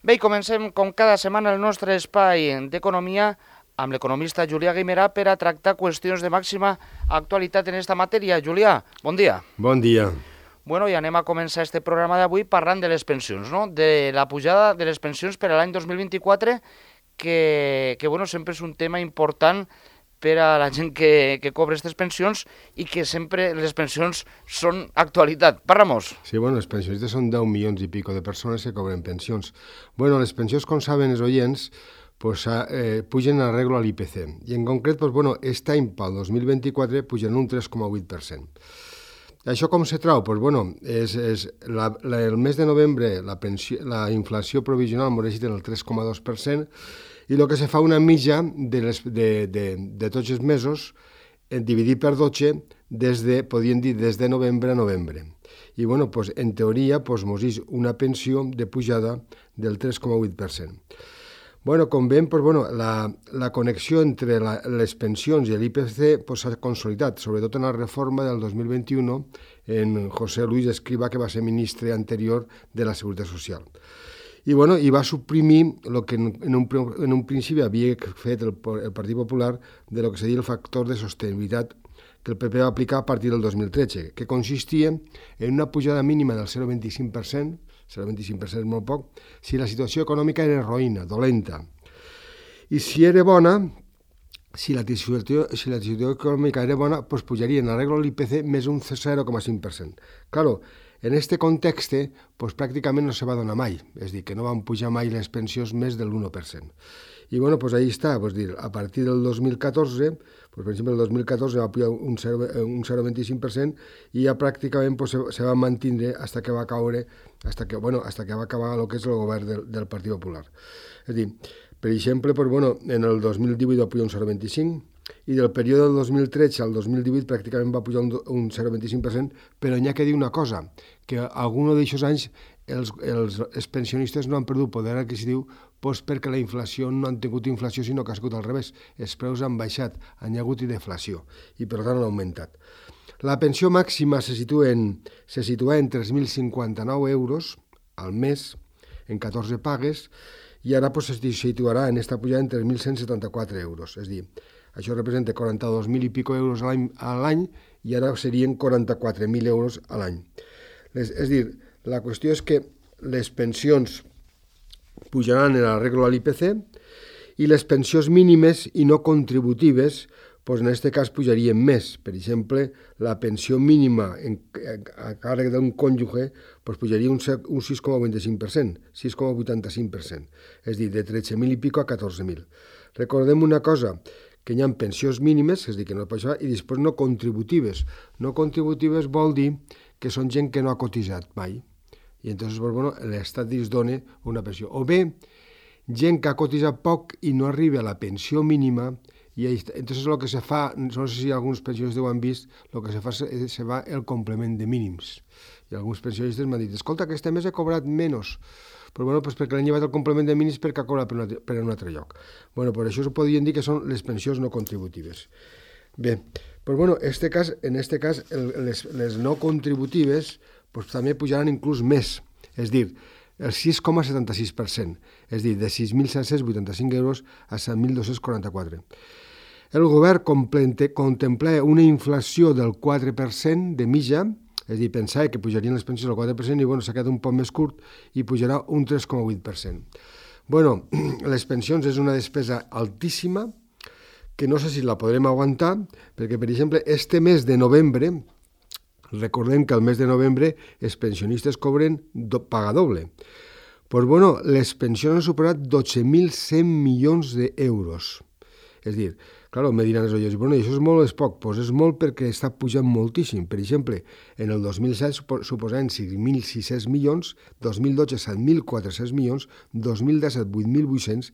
Bé, i comencem com cada setmana el nostre espai d'economia amb l'economista Julià Guimerà per a tractar qüestions de màxima actualitat en esta matèria. Julià, bon dia. Bon dia. Bueno, i anem a començar este programa d'avui parlant de les pensions, no? De la pujada de les pensions per a l'any 2024, que bueno, sempre és un tema important per a la gent que cobra aquestes pensions i que sempre les pensions són actualitat. Parla-mos. Sí, bueno, els pensionistes són 10 milions i pico de persones que cobren pensions. Bueno, les pensions, com saben els oients, pues, pugen a arreglo a l'IPC. I en concret, pues, bueno, aquest any, pel 2024, pugen un 3,8%. Això com se trau? Pues, bueno, el mes de novembre la inflació provisional m'ho en el 3,2%, i el que se fa una mitja de tots els mesos dividit per 12 podríem dir des de novembre a novembre. I bueno, pues, en teoria mos és una pensió de pujada del 3,8%. Bueno, com veiem, pues, bueno, la connexió entre les pensions i l'IPC s'ha consolidat, sobretot en la reforma del 2021 en José Luis Escrivá, que va ser ministre anterior de la Seguretat Social. I bueno, va suprimir el que en un principi havia fet el Partit Popular de lo que seria el factor de sostenibilitat que el PP va aplicar a partir del 2013, que consistia en una pujada mínima del 0,25%, 0,25% és molt poc, si la situació econòmica era roïna, dolenta. I si era bona, si la situació econòmica era bona, doncs pujaria en arreglo l'IPC més un 0,5%. Claro, en aquest context, pues, pràcticament no se va donar mai, és dir, que no van pujar mai les pensions més del 1%. I bueno, pues ahí està, pues, dir, a partir del 2014, pues, per exemple, el 2014 va pujar un 0,25% i ja pràcticament pues, se va mantenir fins que va caure, fins que va acabar el que és el govern del Partit Popular. És dir, per exemple, pues, bueno, en el 2018 va pujar un 0,25%, i del període del 2013 al 2018 pràcticament va pujar un 0,25%, però n'hi ha que dir una cosa, que alguns d'aquests anys els pensionistes no han perdut poder adquisitiu doncs perquè la inflació no han tingut inflació, sinó que ha sigut al revés. Els preus han baixat, han hagut deflació i per tant han augmentat. La pensió màxima se situa en 3.059 euros al mes, en 14 pagues, i ara pues, se situarà en aquesta pujada en 3.174 euros, és a dir, això representa 42.000 i pico euros a l'any i ara serien 44.000 euros a l'any. És dir, la qüestió és que les pensions pujaran en l'arreglo a l'IPC i les pensions mínimes i no contributives doncs en aquest cas pujarien més. Per exemple, la pensió mínima a càrrec d'un cònjuge doncs pujaria un 6,25%, 6,85%, és dir, de 13.000 i pico a 14.000. Recordem una cosa, que hi ha pensions mínimes, és a dir, que no pot pagar, i després no contributives. No contributives vol dir que són gent que no ha cotitzat mai. I llavors, bueno, l'Estat els dona una pensió. O bé, gent que ha cotitzat poc i no arriba a la pensió mínima, i entonces el que se fa, no sé si alguns pensionistes ho han vist, el que se fa se va el complement de mínims. I alguns pensionistes m'han dit, escolta, aquest mes he cobrat menys, però bueno, pues perquè l'han llevat el complement de mínims perquè ha cobrat per un altre lloc. Bueno, per això podríem dir que són les pensions no contributives. Bé, pues bueno, en este cas les no contributives pues també pujaran inclús més, és dir, el 6,76%, és dir, de 6.785 euros a 7.244. El govern contempla una inflació del 4% de mitja, és a dir, pensava que pujarien les pensions al 4% i bueno, s'ha quedat un poc més curt i pujarà un 3,8%. Bueno, les pensions és una despesa altíssima que no sé si la podrem aguantar perquè, per exemple, este mes de novembre, recordem que al mes de novembre els pensionistes cobren paga doble. Pues bueno, les pensions han superat 12.100 milions d'euros. És dir, clar, me diran els oients, bueno, això és molt o és poc? Doncs és molt perquè està pujant moltíssim. Per exemple, en el 2007 suposaven 5.600 milions, 2012 7.400 milions, 2017 8.800,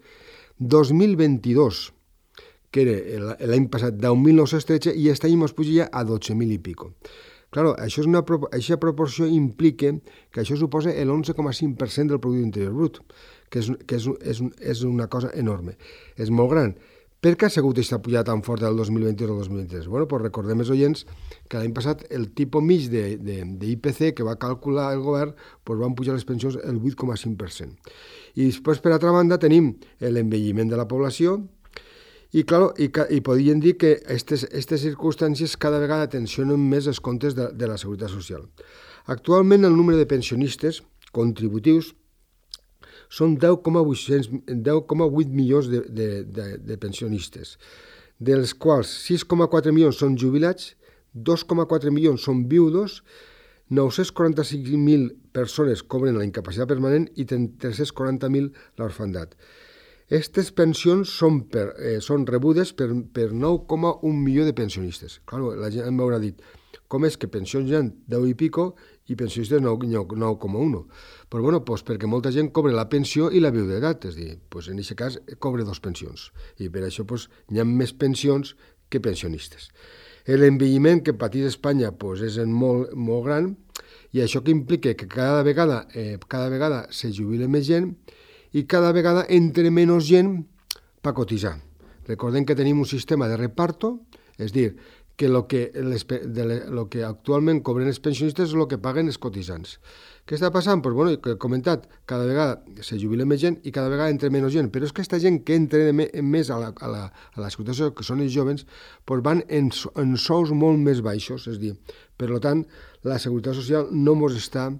2022, que era l'any passat 10.913, i aquest any ens puja a 12.000 i pico. Clar, aquesta proporció implica que això suposa el 11,5% del producte interior brut, que és una cosa enorme. És molt gran, Per què ha sigut aquesta pujada tan forta del 2022 al 2023? Bueno, doncs recordem els oients que l'any passat el tipus mig d'IPC que va calcular el govern doncs van pujar les pensions el 8,5%. I després, per altra banda, tenim l'envelliment de la població i, clar, i podríem dir que aquestes circumstàncies cada vegada tensionen més els comptes de la Seguretat Social. Actualment el número de pensionistes contributius són 10,8 milions de pensionistes, dels quals 6,4 milions són jubilats, 2,4 milions són viudos, 945.000 persones cobren la incapacitat permanent i 340.000 l'orfandat. Aquestes pensions són rebudes per 9,1 milió de pensionistes. Clar, la gent m'haurà dit, com és que pensions hi ha 10 i pico i pensionistes 9,1? Però bueno, doncs perquè molta gent cobra la pensió i la viudetat, és a dir, doncs en aquest cas cobra dos pensions i per això doncs, hi ha més pensions que pensionistes. L'envelliment que pateix Espanya doncs, és molt, molt gran i això que implica que cada vegada se jubila més gent i cada vegada entre menys gent per cotitzar. Recordem que tenim un sistema de reparto, és a dir, que el que actualment cobren els pensionistes és el que paguen els cotitzants. Què està passant? Doncs, bueno, que he comentat, cada vegada se jubila més gent i cada vegada entra menys gent, però és que aquesta gent que entra més a la Seguretat Social, que són els jóvens, doncs van en sous molt més baixos, és a dir, per tant, la Seguretat Social no està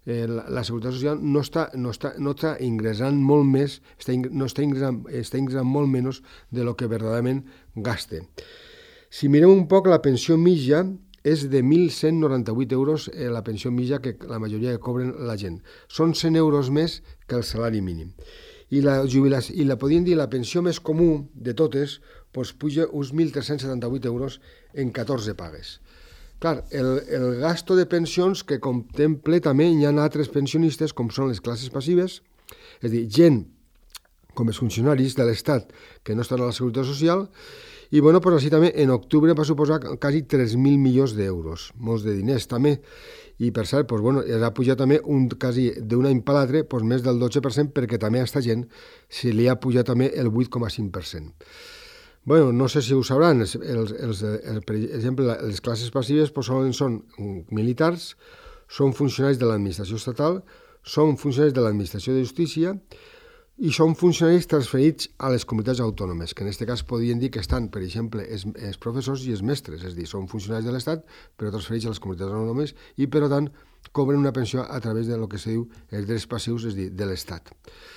ingressant molt més, està ingressant molt menys de lo que verdaderament gasta. Si mirem un poc, la pensió mitja és de 1.198 euros, la pensió mitja que la majoria que cobren la gent. Són 100 euros més que el salari mínim. I podríem dir, la pensió més comú de totes doncs puja uns 1.378 euros en 14 pagues. Clar, el gasto de pensions que contemple també hi ha altres pensionistes com són les classes passives, és a dir, gent com els funcionaris de l'Estat que no estan a la Seguretat Social. I bueno, doncs així també en octubre va suposar quasi 3.000 milions d'euros, molts de diners també. I per cert, doncs, bueno, ha pujat també quasi d'un any per l'altre més del 12% perquè també a aquesta gent se li ha pujat també el 8,5%. Bueno, no sé si ho sabran, per exemple, les classes passives són militars, són funcionaris de l'administració estatal, són funcionaris de l'administració de justícia i són funcionaris transferits a les comunitats autònomes, que en aquest cas podrien dir que estan, per exemple, els professors i els mestres, és a dir, són funcionaris de l'Estat, però transferits a les comunitats autònomes i, per tant, cobren una pensió a través del que se diu els drets passius, és a dir, de l'Estat.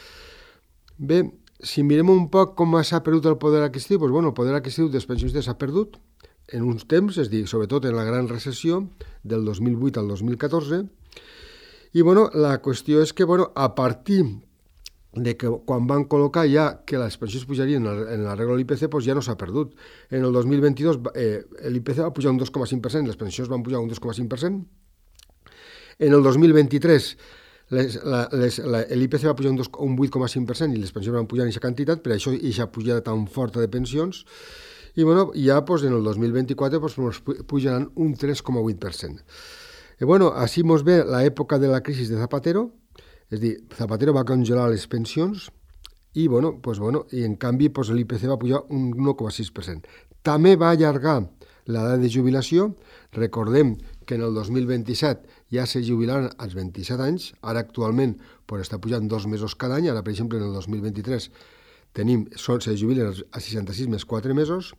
Bé, si mirem un poc com s'ha perdut el poder adquisitiu, doncs, bueno, el poder adquisitiu dels pensionistes s'ha perdut en uns temps, és a dir, sobretot en la gran recessió del 2008 al 2014, i bueno, la qüestió és que a partir de que quan van col·locar ja que les pensions pujarien en l'arreglo de l'IPC, doncs ja no s'ha perdut. En el 2022 l'IPC va pujar un 2,5%, les pensions van pujar un 2,5%. En el 2023 l'IPC va pujar un 8,5% i les pensions van pujar en aquesta quantitat, per això aquesta pujada tan forta de pensions. I bueno, ja en el 2024 pujaran un 3,8%. Així ens ve l'època de la crisi de Zapatero. És a dir, Zapatero va congelar les pensions i, en canvi l'IPC va pujar un 1,6%. També va allargar l'edat de jubilació. Recordem que en el 2027 ja se jubilaran als 27 anys, ara actualment està pujant 2 mesos cada any, ara per exemple en el 2023 se jubilen a 66 més 4 mesos,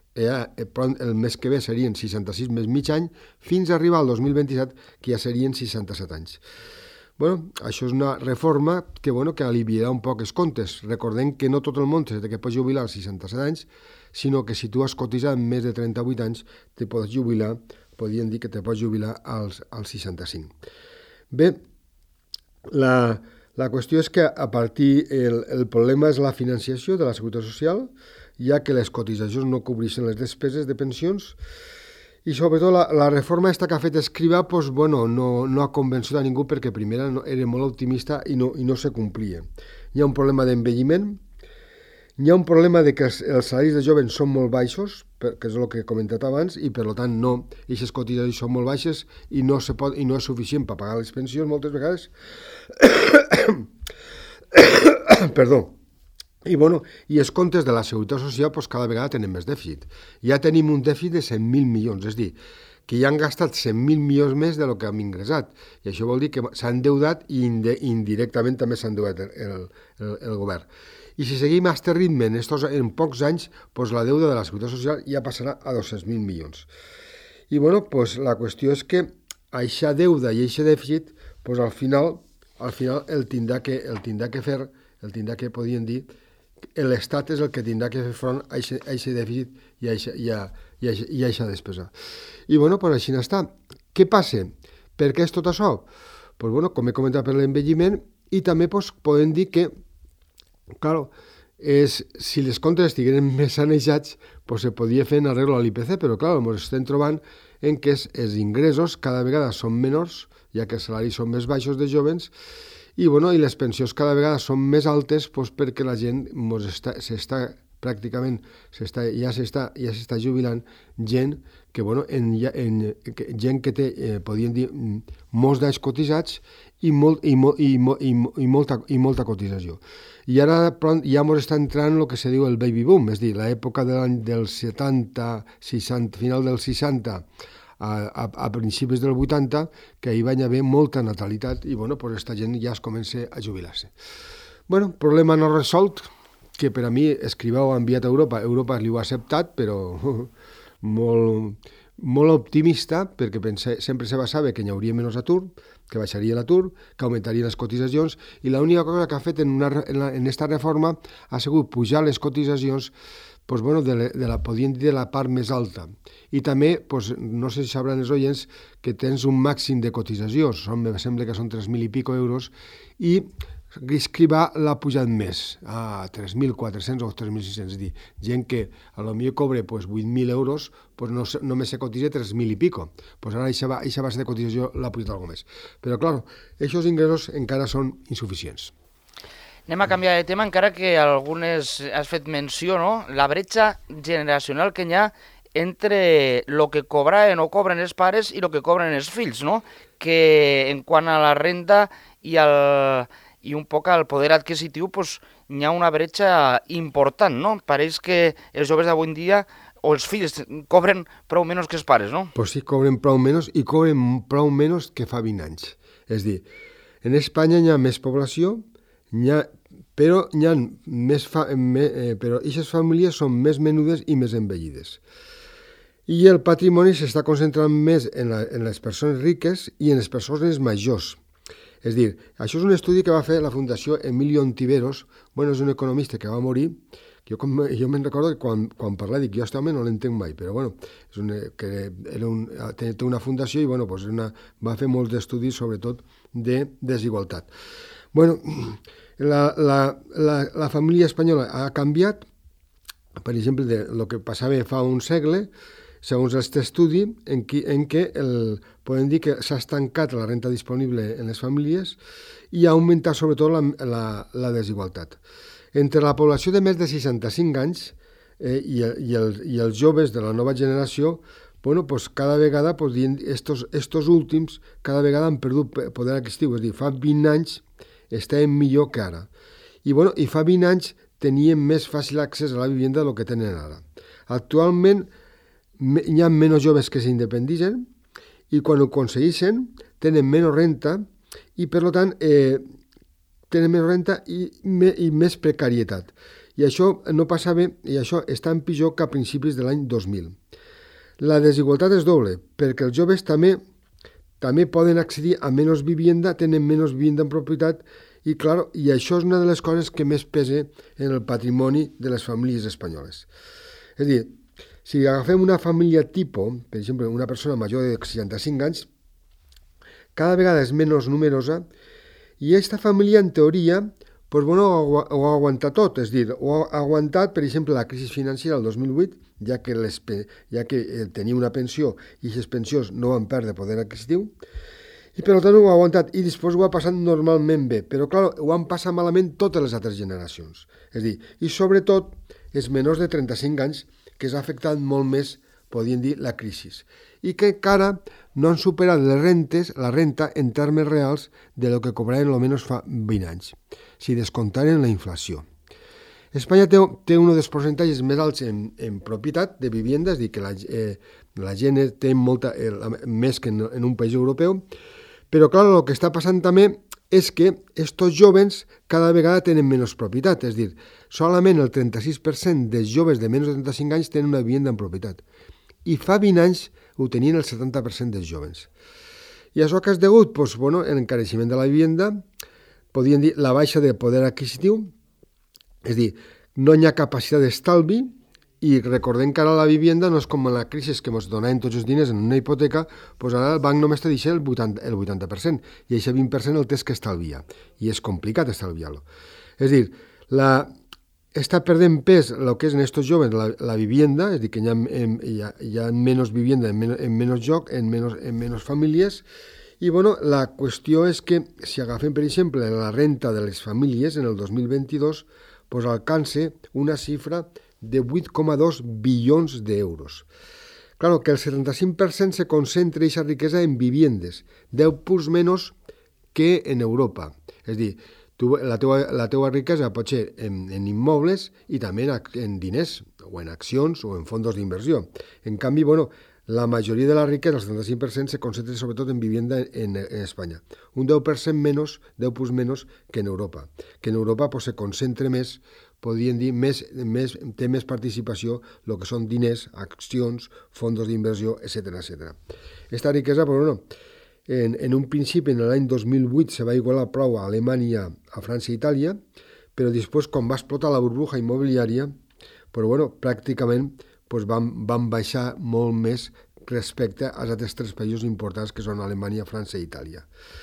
el mes que ve serien 66 més mig any, fins a arribar al 2027 que ja serien 67 anys. Això és una reforma que aliviarà un poc els comptes. Recordem que no tot el món se té que pot jubilar als 67 anys, sinó que si tu has cotitzat més de 38 anys, te pots jubilar, podríem dir que te pots jubilar als 65. Bé, la qüestió és que a partir el problema és la financiació de la Seguretat Social, ja que les cotitzacions no cobreixen les despeses de pensions. I sobretot la reforma que ha fet Escrivá no ha convençut a ningú perquè primer era molt optimista i no se complia. Hi ha un problema d'envelliment, hi ha un problema de que els salaris de jovens són molt baixos, que és el que he comentat abans, i per tant aquestes cotitzacions són molt baixes i no és suficient per pagar les pensions moltes vegades. Perdó. I els comptes de la Seguretat Social cada vegada tenen més dèficit. Ja tenim un dèficit de 100.000 milions, és a dir, que ja han gastat 100.000 milions més del que hem ingressat. I això vol dir que s'ha endeutat i indirectament també s'ha endeutat el govern. I si seguim a aquest ritme en pocs anys, la deuda de la Seguretat Social ja passarà a 200.000 milions. I la qüestió és que aquesta deuda i aquest dèficit, al final el tindrà que fer, podríem dir, l'Estat és el que tindrà que fer front a aquest dèficit i a aquesta despesa. I així n'està. Què passa? Per què és tot això? Com he comentat, per l'envelliment, i també podem dir que, clar, si les comptes estigueren més sanejats, se podria fer en arreglo a l'IPC, però clar, ens estem trobant en què els ingressos cada vegada són menors, ja que els salaris són més baixos de joves, i les pensions cada vegada són més altes perquè la gent ja s'està jubilant gent que, gent que té, podríem dir, molts d'anys cotitzats i molta cotització. I ara ja ens està entrant el que se diu el baby boom, és a dir, l'època del 70, 60, final dels 60 a principis del 80, que hi va haver molta natalitat i aquesta gent ja es comença a jubilar-se. Problema no resolt, que per a mi Escrivá ho ha enviat a Europa, Europa li ho ha acceptat, però molt optimista, perquè sempre se basava que hi hauria menys atur, que baixaria l'atur, que augmentarien les cotitzacions, i l'única cosa que ha fet en aquesta reforma ha sigut pujar les cotitzacions podríem dir de la part més alta. I també, no sé si sabran els oients, que tens un màxim de cotització, em sembla que són 3.000 i pico euros, i Escrivá l'ha pujat més, a 3.400 o 3.600, és dir, gent que potser cobra 8.000 euros, només se cotitza 3.000 i pico. Ara aquesta base de cotització l'ha pujat alguna més. Però, clar, aquests ingressos encara són insuficients. Anem a canviar de tema, encara que algunes has fet menció, no? La bretxa generacional que hi ha entre el que cobren o cobren els pares i el que cobren els fills, no? Que en quant a la renda i un poc al poder adquisitiu, hi ha una bretxa important, no? Pareix que els joves d'avui en dia o els fills cobren prou menys que els pares, no? Sí, cobren prou menys i cobren prou menys que fa 20 anys. És dir, en Espanya hi ha més població, però aquestes famílies són més menudes i més envellides. I el patrimoni s'està concentrant més en les persones riques i en les persones majors. És dir, això és un estudi que va fer la Fundació Emilio Ontiveros, és un economista que va morir. Jo me'n recordo que quan parla dic, jo aquest home no l'entenc mai, però té una fundació i va fer molts estudis sobretot de desigualtat. La família espanyola ha canviat, per exemple, del que passava fa un segle, segons aquest estudi, en què podem dir que s'ha estancat la renta disponible en les famílies i ha augmentat sobretot la desigualtat. Entre la població de més de 65 anys i els joves de la nova generació, cada vegada, estos últims, cada vegada han perdut poder adquisitiu, és a dir, fa 20 anys estaven millor que ara. I fa 20 anys tenien més fàcil accés a la vivenda del que tenen ara. Actualment hi ha menys joves que s'independitzen i quan ho aconsegueixen tenen menys renta i per tant tenen menys renta i més precarietat. I això no passava, i això està en pitjor que a principis de l'any 2000. La desigualtat és doble, perquè els joves també poden accedir a menys vivienda, tenen menys vivienda en propietat i això és una de les coses que més pesa en el patrimoni de les famílies espanyoles. És a dir, si agafem una família tipus, per exemple, una persona major de 65 anys, cada vegada és menys numerosa i aquesta família, en teoria, ho ha aguantat tot. És a dir, ho ha aguantat, per exemple, la crisi financera del 2008, ja que tenia una pensió i aquestes pensions no van perdre poder adquisitiu, i per tant ho ha aguantat i després ho ha passat normalment bé, però clar, ho han passat malament totes les altres generacions. És a dir, i sobretot els menors de 35 anys, que s'ha afectat molt més, podríem dir, la crisi, i que encara no han superat la renta en termes reals de lo que cobraven almenys fa 20 anys, si descontaren la inflació. Espanya té un dels percentatges més alts en propietat de vivenda, és a dir, que la gent té més que en un país europeu, però clar, el que està passant també és que estos jóvens cada vegada tenen menys propietat, és a dir, solament el 36% dels joves de menys de 35 anys tenen una vivenda en propietat. I fa 20 anys ho tenien el 70% dels jóvens. I això que és degut? Doncs, bueno, l'encareixement de la vivenda, podríem dir la baixa de poder adquisitiu, és a dir, no hi ha capacitat d'estalvi, i recordem que ara la vivenda no és com en la crisi que ens donaven tots els diners en una hipoteca, doncs ara el banc només te deixa el 80%, i aquest 20% el tens que estalviar, i és complicat estalviar-lo. És a dir, està perdent pes el que és en aquests joves la vivenda, és a dir, que hi ha menys vivenda en menys lloc, en menys famílies, i bueno, la qüestió és que si agafem, per exemple, la renta de les famílies en el 2022, doncs alcança una xifra de 8,2 bilions d'euros. Claro, que el 75% se concentra aquesta riquesa en viviendes, 10 punts menys que en Europa. És a dir, la teua riquesa pot ser en immobles i també en diners, o en accions, o en fondos d'inversió. En canvi, bueno, la majoria de la riquesa, el 75%, se concentra sobretot en vivienda en Espanya. Un 10% menys, 10 punts menys que en Europa. Que en Europa pues, se concentra més, podríem dir, té més participació el que són diners, accions, fondos d'inversió, etc. Esta riquesa, però bueno, en un principi, en l'any 2008, se va igualar prou a Alemanya, a França i Itàlia, però després, quan va explotar la burbuja immobiliària, però bueno, pràcticament pues van baixar molt més respecte als altres tres països importants que són Alemanya, França i Itàlia.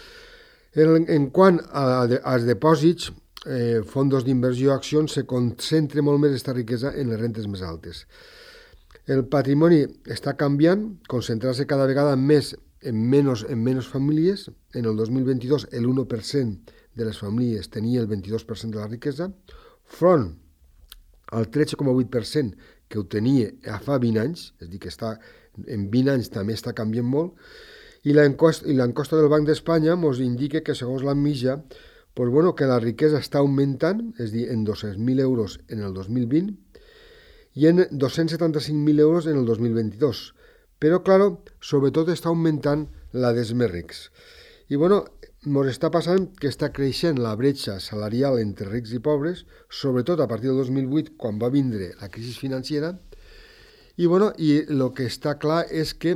En quant als dipòsits, fondos d'inversió, accions, se concentra molt més aquesta riquesa en les rentes més altes. El patrimoni està canviant, concentrant-se cada vegada més en menys famílies. En el 2022 el 1% de les famílies tenia el 22% de la riquesa, front al 13,8% que ho tenia fa 20 anys, és a dir, que en 20 anys també està canviant molt, i l'encosta del Banc d'Espanya ens indica que segons la mitja, pues bueno, que la riquesa està augmentant, és a dir, en 200.000 euros en el 2020 i en 275.000 euros en el 2022. Però, claro, sobretot està augmentant la dels més rics. I, bueno, ens està passant que està creixent la bretxa salarial entre rics i pobres, sobretot a partir del 2008, quan va vindre la crisi financera, i, bueno, el que està clar és que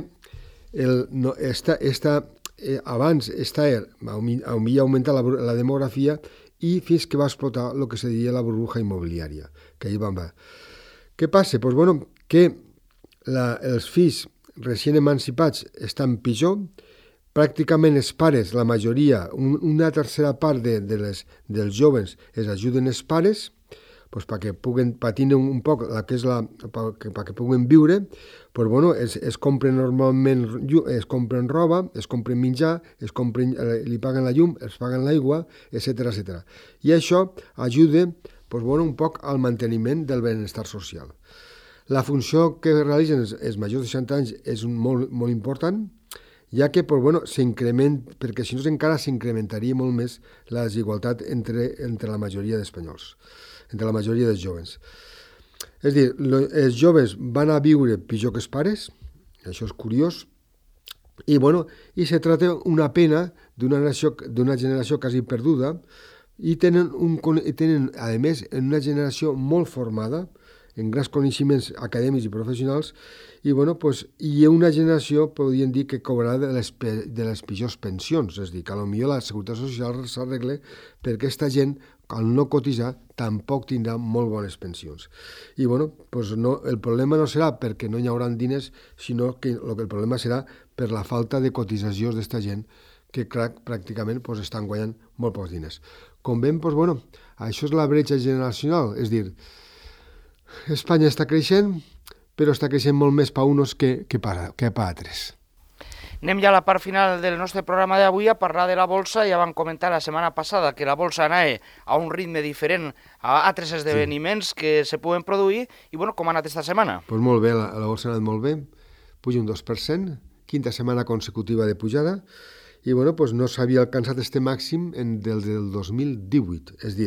abans havia augmentat la demografia i fins que va explotar el que se diria la burbuja immobiliària, que ahir van veure. Què passa? Pues, bueno, que els fills recient emancipats estan pitjor, pràcticament els pares, la majoria, una tercera part dels joves es ajuden els pares, pues, perquè puguen patir un poc perquè puguen viure, pues, bueno, es compren normalment, es compren roba, es compren menjar, li paguen la llum, es paguen l'aigua, etc. I això ajuda pues, bueno, un poc al manteniment del benestar social. La funció que realitzen els majors de 60 anys és molt, molt important, ja que pues, bueno, perquè si no encara s'incrementaria molt més la desigualtat entre la majoria d'espanyols, entre la majoria dels joves. És a dir, els joves van a viure pitjor que els pares, això és curiós, i se tracta una pena d'una generació quasi perduda, i tenen, a més, una generació molt formada, en grans coneixements acadèmics i professionals, i hi ha una generació, podríem dir, que cobrarà de les pitjors pensions, és a dir, que potser la Seguretat Social s'arregla perquè aquesta gent, al no cotitzar, tampoc tindrà molt bones pensions. I el problema no serà perquè no hi haurà diners, sinó que el problema serà per la falta de cotitzacions d'esta gent que pràcticament estan guanyant molt pocs diners. Com veiem, això és la bretxa generacional, és a dir, Espanya està creixent, però està creixent molt més per uns que per altres. Anem ja a la part final del nostre programa d'avui a parlar de la bolsa. Ja vam comentar la setmana passada que la bolsa anava a un ritme diferent a altres esdeveniments que se poden produir. I com ha anat esta setmana? Pues molt bé, la bolsa ha anat molt bé, puja un 2%, quinta setmana consecutiva de pujada, i no s'havia alcançat este màxim del 2018, és a dir,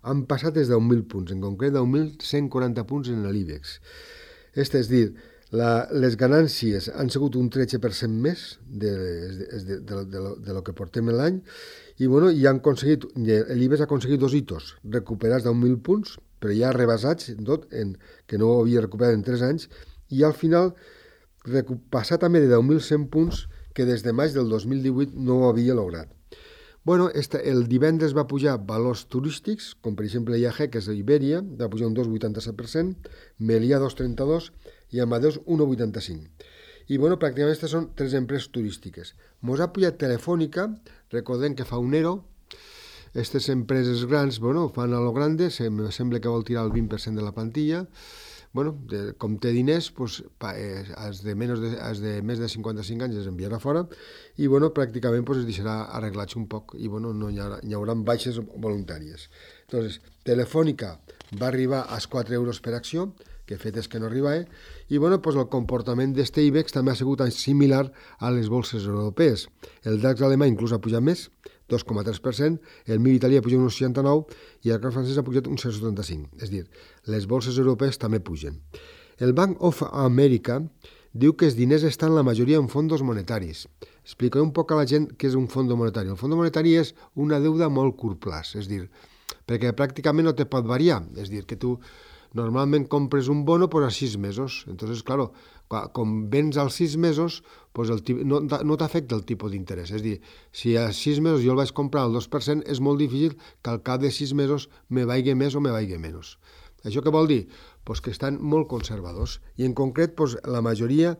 han passat des de 10.000 punts, en concret 10.140 punts en l'IBEX. És dir, les ganàncies han sigut un 13% més de lo que portem l'any i, i han aconseguit, l'IBEX ha aconseguit 2 hitos recuperats de 1.000 punts, però ja rebassats, tot, que no ho havia recuperat en 3 anys, i al final passar també de 10.100 punts que des de maig del 2018 no ho havia lograt. El divendres va pujar valors turístics, com per exemple IAG, que és Iberia, va pujar un 2,87%, Meliá 2,32% i Amadeus 1,85%. I pràcticament aquestes són 3 empreses turístiques. Mos ha pujat Telefònica, recordem que fa un ERO, aquestes empreses grans, fan a lo grande, sembla que vol tirar el 20% de la plantilla, com té diners, els de més de 55 anys es enviarà fora i pràcticament es deixarà arreglar-se un poc i no hi haurà baixes voluntàries. Entonces, Telefònica va arribar als 4 euros per acció, que fet és que no arriba, i el comportament d'este IBEX també ha sigut similar a les bolses europees. El DAX alemany inclús ha pujat més, 2,3%, el MIB italià ha pujat un 69% i el CAC francès ha pujat un 0,75%. És dir, les bolses europees també pugen. El Bank of America diu que els diners estan la majoria en fondos monetaris. Explicaré un poc a la gent què és un fondo monetari. El fondo monetari és una deuda molt curt plaç, és dir, perquè pràcticament no te pot variar. És dir, que tu normalment compres un bono a 6 mesos. Entonces, claro, com vens als 6 mesos, no t'afecta el tipus d'interès. És a dir, si a 6 mesos jo el vaig comprar al 2%, és molt difícil que al cap de 6 mesos me vagi més o me vagi menys. Això què vol dir? Que estan molt conservadors. I en concret, la majoria,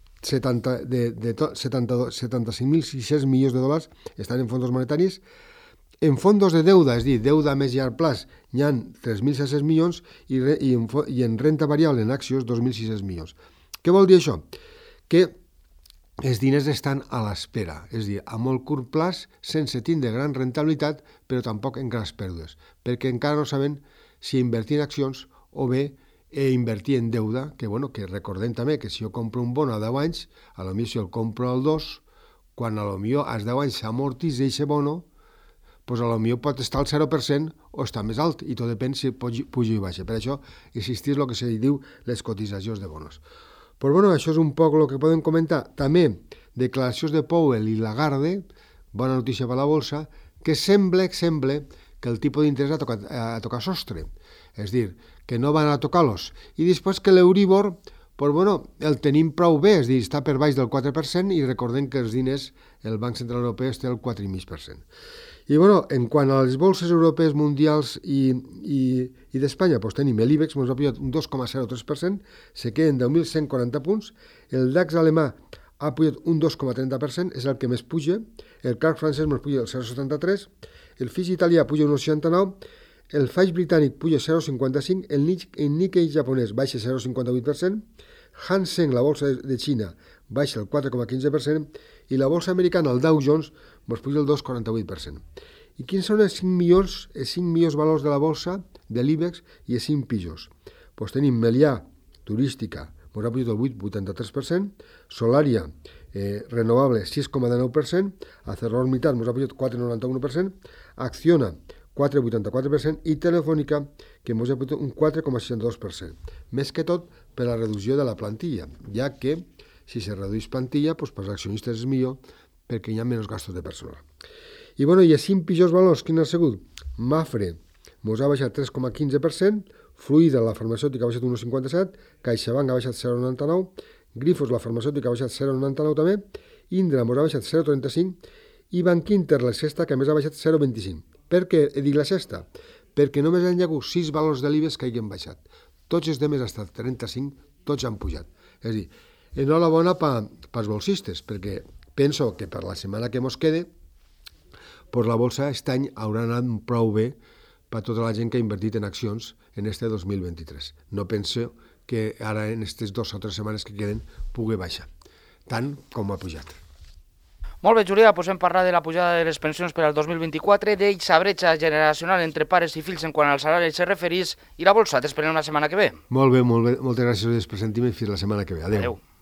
75.600 milions de dòlars, estan en fondos monetaris. En fondos de deuda, és a dir, deuda a més llarg plaç, n'hi ha 3.600 milions i en renta variable en accions 2.600 milions. Què vol dir això? Que els diners estan a l'espera, és a dir, a molt curt plaç, sense tindre gran rentabilitat, però tampoc en grans pèrdues, perquè encara no saben si invertir en accions o bé invertir en deuda, que recordem també que si jo compro un bono a 10 anys, potser si el compro al 2, quan potser als 10 anys s'amortitza aquest bono, potser pot estar al 0% o estar més alt, i tot depèn si puja i baixa. Per això existeix el que se diu les cotitzacions de bonos. Això és un poc el que podem comentar. També declaracions de Powell i Lagarde, bona notícia per la bolsa, que sembla que el tipus d'interès ha tocat sostre. És dir, que no van a tocar-los. I després que l'Euribor, el tenim prou bé, és dir, està per baix del 4% i recordem que els diners, el Banc Central Europeu té el 4,5%. I en quant a les bolses europees mundials i d'Espanya, tenim l'IBEX, ens ha pujat un 2,03%, se queden 10.140 punts, el DAX alemà ha pujat un 2,30%, és el que més puja, el CAC francès ens puja el 0,73%, el FTSE italià puja un 69%, el FTSE britànic puja 0,55%, el Nikkei japonès baixa 0,58%, Hang Seng, la bolsa de Xina, baixa el 4,15% i la bolsa americana, el Dow Jones, ens puja el 2,48%. I quins són els 5 millors valors de la bolsa, de l'IBEX i els 5 pitjors? Tenim Meliá, turística, ens ha pujat el 8,83%, Solaria, renovable, 6,19%, ArcelorMittal ens ha pujat 4,91%, Acciona, 4,84% i Telefònica, que ens ha pujat un 4,62%. Més que tot per la reducció de la plantilla, ja que si se redueix plantilla, per als accionistes és millor perquè hi ha menys gastos de personal. I els 5 pitjors valors, quins han sigut? Mafre ens ha baixat 3,15%, Fluida, la farmacèutica, ha baixat 1,57%, CaixaBank ha baixat 0,99%, Grifols, la farmacèutica, ha baixat 0,99% també, Indra ens ha baixat 0,35% i Bankinter, la sexta, que a més ha baixat 0,25%. Per què he dit la sexta? Perquè només hi ha hagut 6 valors de l'IBEX que hagin baixat. Tots els demés, hasta 35, tots han pujat. És a dir, enhorabona pels bolsistes, perquè penso que per la setmana que ens quede, la bolsa aquest any haurà anat prou bé per tota la gent que ha invertit en accions en este 2023. No penso que ara en aquestes 2 o 3 setmanes que queden pugui baixar, tant com ha pujat. Molt bé, Julià, hem parlat de la pujada de les pensions per al 2024, d'eixa bretxa generacional entre pares i fills en quant al salari se referís, i la bolsa. T'esperem la setmana que ve. Molt bé, moltes gràcies per sentir-me i fins la setmana que ve. Adéu.